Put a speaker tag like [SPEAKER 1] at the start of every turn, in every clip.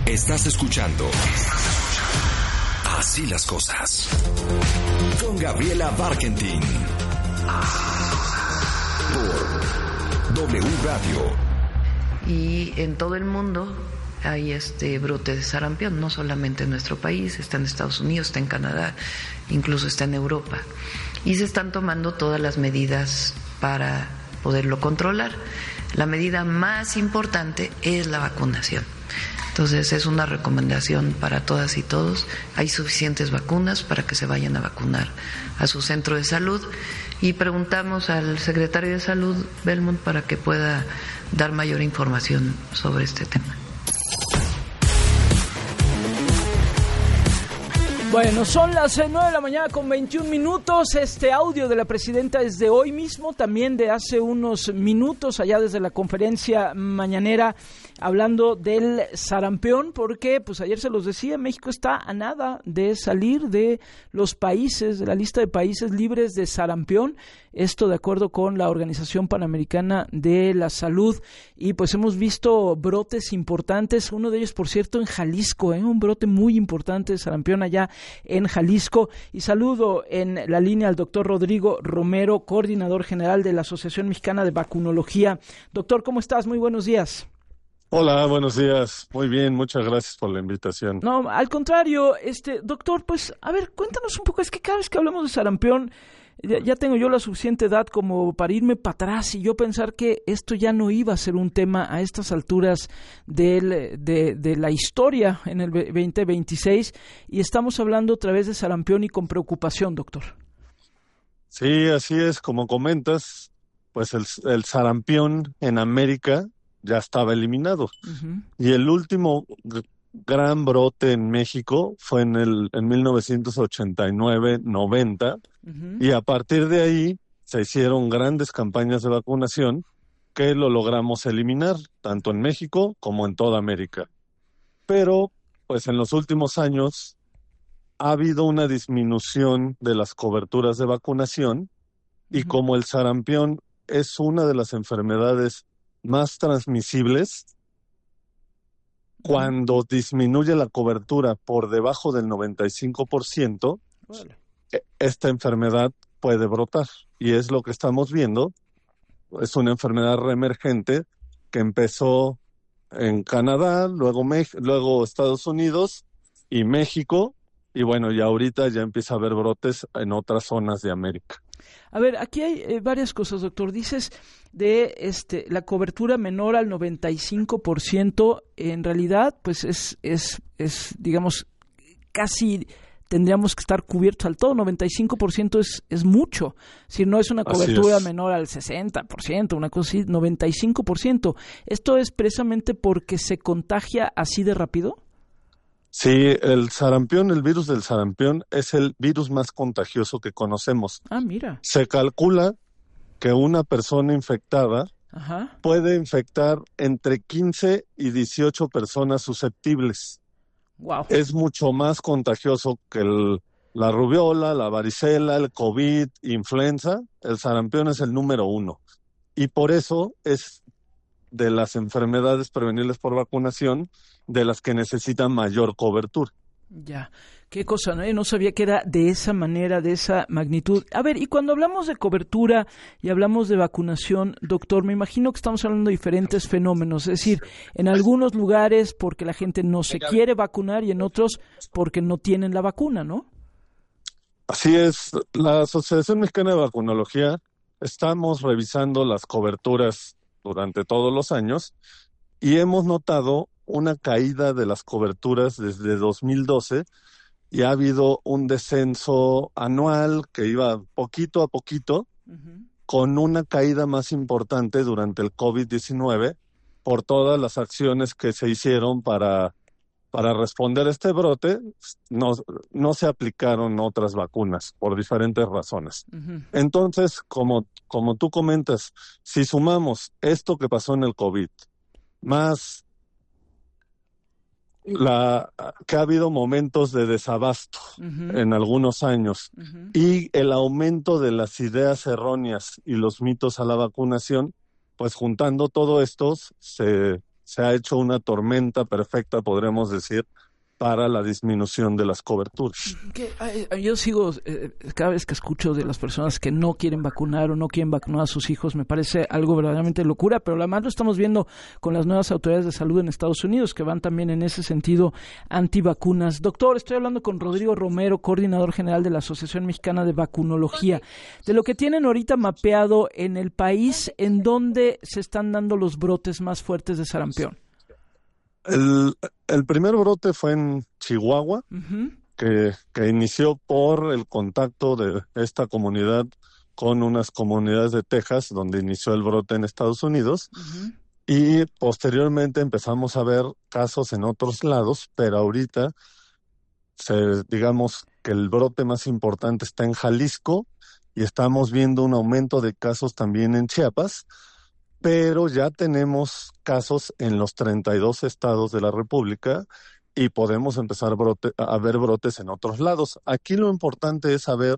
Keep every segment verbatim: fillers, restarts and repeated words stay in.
[SPEAKER 1] Estás escuchando Así las Cosas con Gabriela Barkentin por W Radio.
[SPEAKER 2] Y en todo el mundo hay este brote de sarampión, no solamente en nuestro país, está en Estados Unidos, está en Canadá, incluso está en Europa. Y se están tomando todas las medidas para poderlo controlar. La medida más importante es la vacunación. Entonces es una recomendación para todas y todos. Hay suficientes vacunas para que se vayan a vacunar a su centro de salud. Y preguntamos al secretario de Salud, Belmont, para que pueda dar mayor información sobre este tema.
[SPEAKER 3] Bueno, son las nueve de la mañana con veintiún minutos. Este audio de la presidenta es de hoy mismo, también de hace unos minutos, allá desde la conferencia mañanera, hablando del sarampión, porque pues ayer se los decía, México está a nada de salir de los países, de la lista de países libres de sarampión. Esto de acuerdo con la Organización Panamericana de la Salud. Y pues hemos visto brotes importantes, uno de ellos, por cierto, en Jalisco, ¿eh? un brote muy importante de sarampión allá en Jalisco. Y saludo en la línea al doctor Rodrigo Romero, coordinador general de la Asociación Mexicana de Vacunología. Doctor, ¿cómo estás? Muy buenos días.
[SPEAKER 4] Hola, buenos días. Muy bien, muchas gracias por la invitación.
[SPEAKER 3] No, al contrario, este doctor, pues, a ver, cuéntanos un poco, es que cada vez que hablamos de sarampión, ya, ya tengo yo la suficiente edad como para irme para atrás y yo pensar que esto ya no iba a ser un tema a estas alturas del, de, de la historia en el veinte veintiséis, y estamos hablando otra vez de sarampión y con preocupación, doctor.
[SPEAKER 4] Sí, así es, como comentas, pues el, el sarampión en América ya estaba eliminado. Uh-huh. Y el último g- gran brote en México fue en el en mil novecientos ochenta y nueve noventa, uh-huh. Y a partir de ahí se hicieron grandes campañas de vacunación que lo logramos eliminar, tanto en México como en toda América. Pero, pues en los últimos años ha habido una disminución de las coberturas de vacunación, y uh-huh. como el sarampión es una de las enfermedades más transmisibles, cuando disminuye la cobertura por debajo del noventa y cinco por ciento, vale. esta enfermedad puede brotar. Y es lo que estamos viendo. Es una enfermedad reemergente que empezó en Canadá, luego, Me- luego Estados Unidos y México. Y bueno, y ahorita ya empieza a haber brotes en otras zonas de América.
[SPEAKER 3] A ver, aquí hay eh, varias cosas, doctor. Dices de este la cobertura menor al noventa y cinco por ciento, en realidad, pues es, es, es digamos, casi tendríamos que estar cubiertos al todo. noventa y cinco por ciento es, es mucho. Si no es una cobertura es. menor al sesenta por ciento, una cosa así, noventa y cinco por ciento. ¿Esto es precisamente porque se contagia así de rápido?
[SPEAKER 4] Sí, el sarampión, el virus del sarampión es el virus más contagioso que conocemos.
[SPEAKER 3] Ah, mira.
[SPEAKER 4] Se calcula que una persona infectada
[SPEAKER 3] Ajá.
[SPEAKER 4] puede infectar entre quince y dieciocho personas susceptibles.
[SPEAKER 3] Wow.
[SPEAKER 4] Es mucho más contagioso que el, la rubiola, la varicela, el COVID, influenza. El sarampión es el número uno. Y por eso es de las enfermedades prevenibles por vacunación de las que necesitan mayor cobertura.
[SPEAKER 3] Ya, qué cosa, ¿no? No sabía que era de esa manera, de esa magnitud. A ver, y cuando hablamos de cobertura y hablamos de vacunación, doctor, me imagino que estamos hablando de diferentes fenómenos, es decir, en algunos lugares porque la gente no se quiere vacunar y en otros porque no tienen la vacuna, ¿no?
[SPEAKER 4] Así es, la Asociación Mexicana de Vacunología estamos revisando las coberturas durante todos los años y hemos notado una caída de las coberturas desde dos mil doce y ha habido un descenso anual que iba poquito a poquito, uh-huh. con una caída más importante durante el COVID diecinueve por todas las acciones que se hicieron para, para responder a este brote. No, no se aplicaron otras vacunas por diferentes razones. Uh-huh. Entonces, como, como tú comentas, si sumamos esto que pasó en el COVID, más la que ha habido momentos de desabasto uh-huh. en algunos años uh-huh. y el aumento de las ideas erróneas y los mitos a la vacunación, pues juntando todo esto se, se ha hecho una tormenta perfecta, podremos decir, para la disminución de las coberturas.
[SPEAKER 3] Que, ay, yo sigo, eh, cada vez que escucho de las personas que no quieren vacunar o no quieren vacunar a sus hijos, me parece algo verdaderamente locura, pero además lo estamos viendo con las nuevas autoridades de salud en Estados Unidos, que van también en ese sentido antivacunas. Doctor, estoy hablando con Rodrigo Romero, coordinador general de la Asociación Mexicana de Vacunología, de lo que tienen ahorita mapeado en el país, en donde se están dando los brotes más fuertes de sarampión.
[SPEAKER 4] El, el primer brote fue en Chihuahua, uh-huh. que, que inició por el contacto de esta comunidad con unas comunidades de Texas, donde inició el brote en Estados Unidos, uh-huh. y posteriormente empezamos a ver casos en otros lados, pero ahorita, se, digamos que el brote más importante está en Jalisco, y estamos viendo un aumento de casos también en Chiapas, pero ya tenemos casos en los treinta y dos estados de la República y podemos empezar brote, a ver brotes en otros lados. Aquí lo importante es saber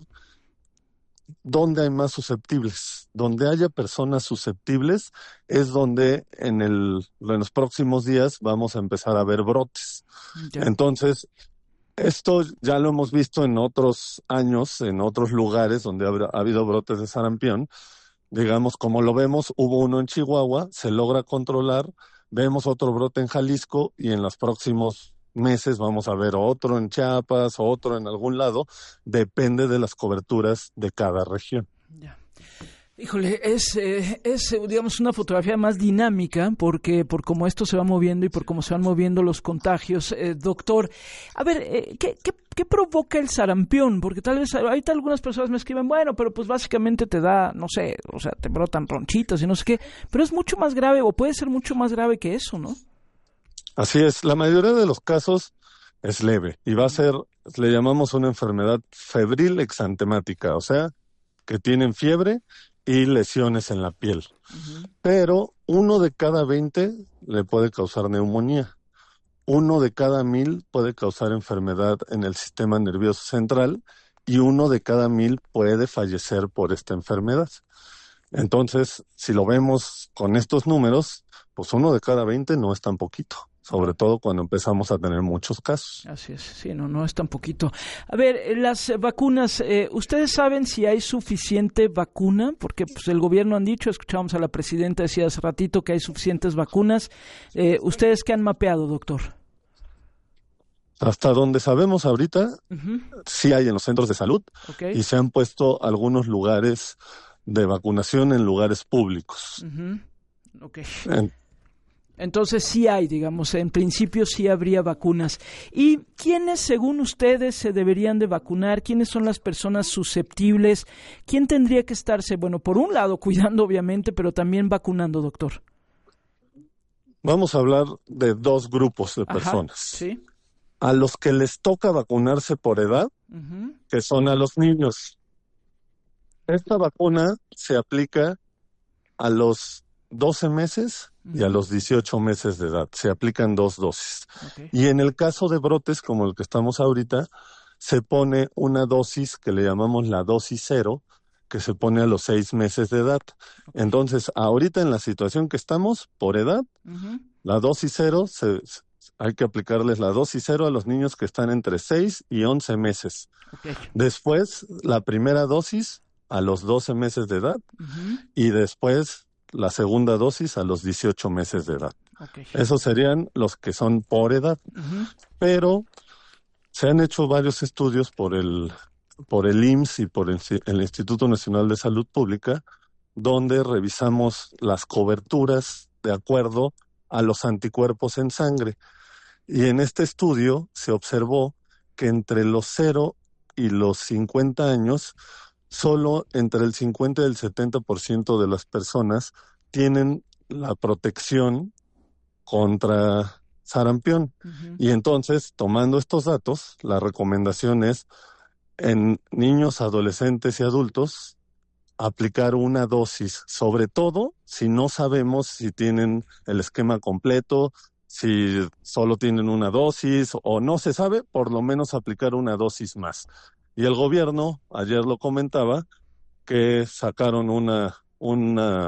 [SPEAKER 4] dónde hay más susceptibles. Donde haya personas susceptibles es donde en, el, en los próximos días vamos a empezar a ver brotes. Ya. Entonces, esto ya lo hemos visto en otros años, en otros lugares donde ha, ha habido brotes de sarampión. Digamos, como lo vemos, hubo uno en Chihuahua, se logra controlar, vemos otro brote en Jalisco y en los próximos meses vamos a ver otro en Chiapas, otro en algún lado, depende de las coberturas de cada región.
[SPEAKER 3] Ya. Híjole, es, eh, es, digamos, una fotografía más dinámica porque por cómo esto se va moviendo y por cómo se van moviendo los contagios. Eh, doctor, a ver, eh, ¿qué, qué, ¿qué provoca el sarampión? Porque tal vez ahorita algunas personas me escriben, bueno, pero pues básicamente te da, no sé, o sea, te brotan ronchitas y no sé qué, pero es mucho más grave o puede ser mucho más grave que eso, ¿no?
[SPEAKER 4] Así es, la mayoría de los casos es leve y va a ser, le llamamos una enfermedad febril exantemática, o sea, que tienen fiebre y lesiones en la piel. Uh-huh. Pero uno de cada veinte le puede causar neumonía. Uno de cada mil puede causar enfermedad en el sistema nervioso central y uno de cada mil puede fallecer por esta enfermedad. Entonces, si lo vemos con estos números, pues uno de cada veinte no es tan poquito. Sobre todo cuando empezamos a tener muchos casos.
[SPEAKER 3] Así es, sí, no, no es tan poquito. A ver, las vacunas, eh, ¿ustedes saben si hay suficiente vacuna? Porque pues el gobierno han dicho, escuchábamos a la presidenta decía hace ratito que hay suficientes vacunas. Eh, ¿Ustedes qué han mapeado, doctor?
[SPEAKER 4] Hasta donde sabemos ahorita, uh-huh. sí hay en los centros de salud, okay. y se han puesto algunos lugares de vacunación en lugares públicos.
[SPEAKER 3] Uh-huh. Okay.
[SPEAKER 4] En,
[SPEAKER 3] Entonces sí hay, digamos, en principio sí habría vacunas. ¿Y quiénes, según ustedes, se deberían de vacunar? ¿Quiénes son las personas susceptibles? ¿Quién tendría que estarse, bueno, por un lado, cuidando obviamente, pero también vacunando, doctor?
[SPEAKER 4] Vamos a hablar de dos grupos de
[SPEAKER 3] Ajá,
[SPEAKER 4] personas.
[SPEAKER 3] Sí.
[SPEAKER 4] A los que les toca vacunarse por edad, uh-huh. que son a los niños. Esta vacuna se aplica a los doce meses y a los dieciocho meses de edad. Se aplican dos dosis. Okay. Y en el caso de brotes como el que estamos ahorita, se pone una dosis que le llamamos la dosis cero, que se pone a los seis meses de edad. Okay. Entonces, ahorita en la situación que estamos, por edad, uh-huh. la dosis cero, se, hay que aplicarles la dosis cero a los niños que están entre seis y once meses. Okay. Después, la primera dosis a los doce meses de edad, uh-huh. y después la segunda dosis a los dieciocho meses de edad. Okay. Esos serían los que son por edad. Uh-huh. Pero se han hecho varios estudios por el, por el I M S S y por el, el Instituto Nacional de Salud Pública, donde revisamos las coberturas de acuerdo a los anticuerpos en sangre. Y en este estudio se observó que entre los cero y los cincuenta años, solo entre el cincuenta y el setenta por ciento de las personas tienen la protección contra sarampión. Uh-huh. Y entonces, tomando estos datos, la recomendación es en niños, adolescentes y adultos aplicar una dosis, sobre todo si no sabemos si tienen el esquema completo, si solo tienen una dosis o no se sabe, por lo menos aplicar una dosis más. Y el gobierno, ayer lo comentaba, que sacaron una, una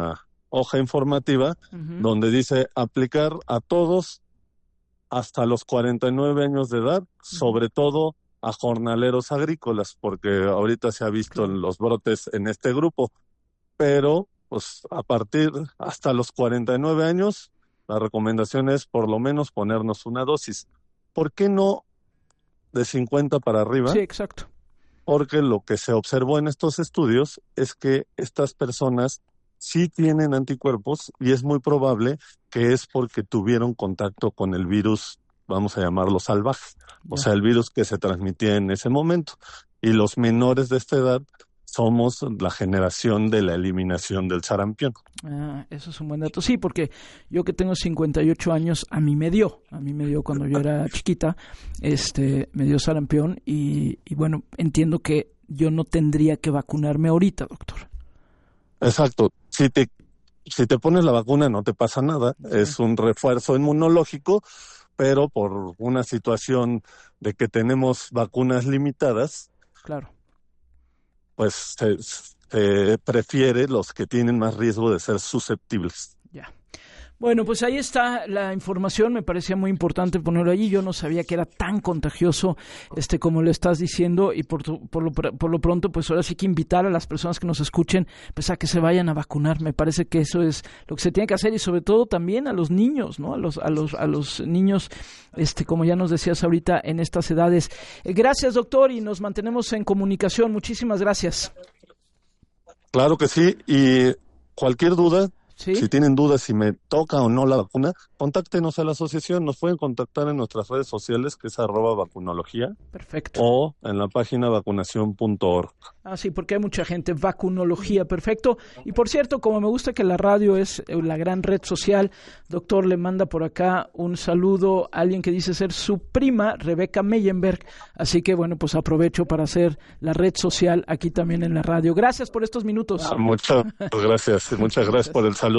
[SPEAKER 4] hoja informativa uh-huh. donde dice aplicar a todos hasta los cuarenta y nueve años de edad, uh-huh. sobre todo a jornaleros agrícolas, porque ahorita se ha visto claro. los brotes en este grupo, pero pues a partir hasta los cuarenta y nueve años, la recomendación es por lo menos ponernos una dosis. ¿Por qué no de cincuenta para arriba?
[SPEAKER 3] Sí, exacto.
[SPEAKER 4] Porque lo que se observó en estos estudios es que estas personas sí tienen anticuerpos y es muy probable que es porque tuvieron contacto con el virus, vamos a llamarlo salvaje, yeah. o sea, el virus que se transmitía en ese momento. Y los menores de esta edad somos la generación de la eliminación del sarampión.
[SPEAKER 3] Ah, eso es un buen dato. Sí, porque yo que tengo cincuenta y ocho años, a mí me dio, a mí me dio cuando yo era chiquita, este, me dio sarampión y, y bueno, entiendo que yo no tendría que vacunarme ahorita, doctor.
[SPEAKER 4] Exacto. Si te, si te pones la vacuna no te pasa nada, sí. es un refuerzo inmunológico, pero por una situación de que tenemos vacunas limitadas,
[SPEAKER 3] claro.
[SPEAKER 4] pues se, se prefiere los que tienen más riesgo de ser susceptibles.
[SPEAKER 3] Ya. Bueno, pues ahí está la información, me parecía muy importante ponerlo allí, yo no sabía que era tan contagioso este como lo estás diciendo y por, tu, por, lo, por lo pronto pues ahora sí que invitar a las personas que nos escuchen pues a que se vayan a vacunar, me parece que eso es lo que se tiene que hacer y sobre todo también a los niños, ¿no? A los a los a los niños este como ya nos decías ahorita en estas edades. Eh, gracias, doctor, y nos mantenemos en comunicación. Muchísimas gracias.
[SPEAKER 4] Claro que sí, y cualquier duda
[SPEAKER 3] ¿Sí?
[SPEAKER 4] Si tienen dudas si me toca o no la vacuna, contáctenos a la asociación. Nos pueden contactar en nuestras redes sociales, que es arroba vacunología.
[SPEAKER 3] Perfecto.
[SPEAKER 4] O en la página vacunación punto org.
[SPEAKER 3] Ah, sí, porque hay mucha gente. Vacunología, perfecto. Y por cierto, como me gusta que la radio es la gran red social, doctor, le manda por acá un saludo a alguien que dice ser su prima, Rebeca Meyenberg. Así que, bueno, pues aprovecho para hacer la red social aquí también en la radio. Gracias por estos minutos.
[SPEAKER 4] Ah, muchas gracias. Muchas gracias por el saludo.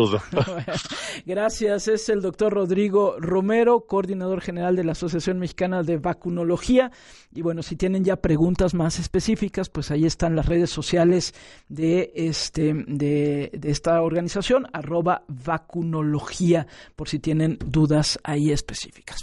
[SPEAKER 3] Gracias, es el doctor Rodrigo Romero, coordinador general de la Asociación Mexicana de Vacunología. Y bueno, si tienen ya preguntas más específicas, pues ahí están las redes sociales de este de, de esta organización, arroba vacunología, por si tienen dudas ahí específicas.